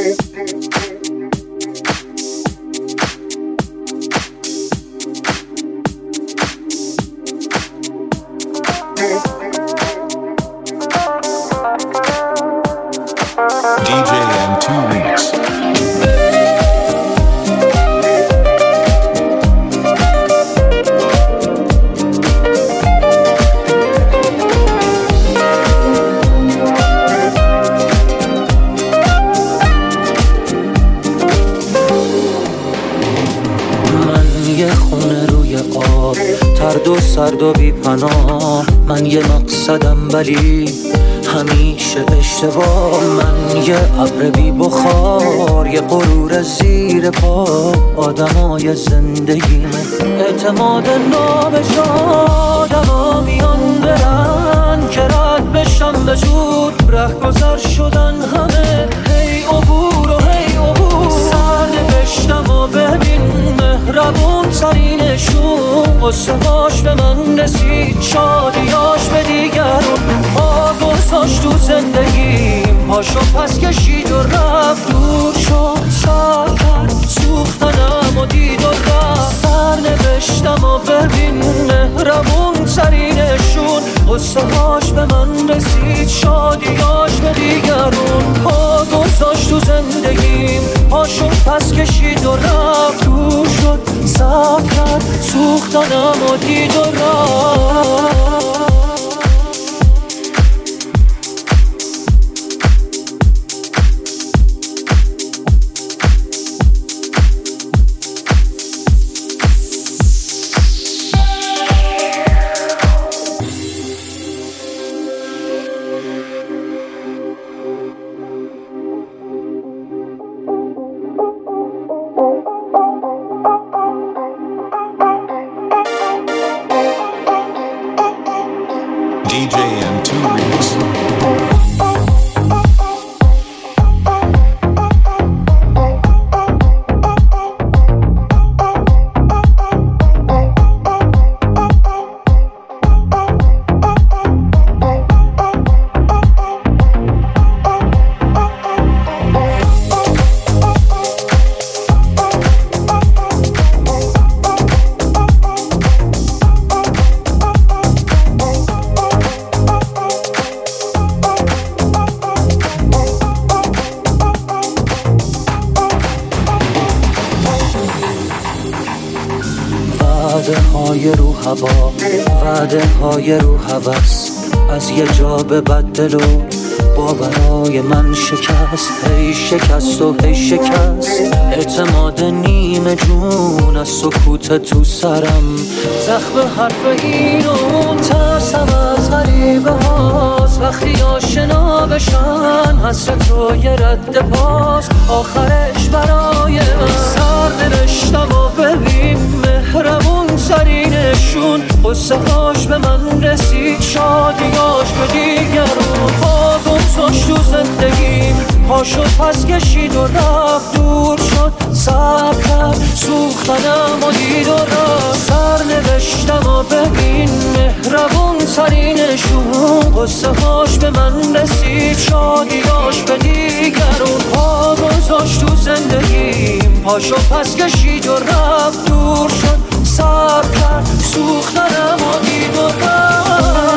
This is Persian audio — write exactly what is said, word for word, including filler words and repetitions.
دی جی ام تو Remix. یه خونه روی آب، ترد و سرد و بی پناه. من یه مقصدم ولی همیشه اشتباه. من یه ابر بی بخار، یه غرور زیر پا. آدمای زندگیمه اعتماد نابجا. آدما میان برن که رد بشم به زود. رهگذر شدن همه، هی عبور و هی عبور. سر نوشتم و ببین مهربون ترینشون. قصه هاش به من رسید، شادیاش به دیگرون. پا گذاشت تو زندگیم، پاشو پس کشید و رفت. دور شد سر کرد، سوختنم و دید و رفت. سر نوشتم و ببین مهربون ترینشون. قصه هاش به من رسید، شادیاش به دیگرون. پا گذاشت تو زندگیم، پاشو پس کشید و رفت. دور شد سر کرد، سوختنم و دید و رفت. دی جی ام تو Remix. وعده های رو هوا، وعده های رو هوس. از یه جا به بدل و باورای من شکست. هی شکست و هی شکست. اعتماد نیمه جون از سکوت تو سرم. زخم حرف این و اون، ترسم از غریبه هاست. وقتی آشنا بشن حسرت رو یه رد پاس. آخرش برای من سر نوشتم و ببین مهربون ترینشون. قصه هاش به من رسید، شادیاش به دیگرون. پا گذاشت تو زندگیم، پاشو پس کشید و رفت. دور شد صبر کرد، سوختنم و دید و رفت. سر نوشتم و ببین مهربون ترینشون. قصه هاش به من رسید، شادیاش به دیگرون. پا گذاشت تو زندگیم، پاشو پس کشید و رفت. دور شد صبر کرد، سوختنم و دید و رفت.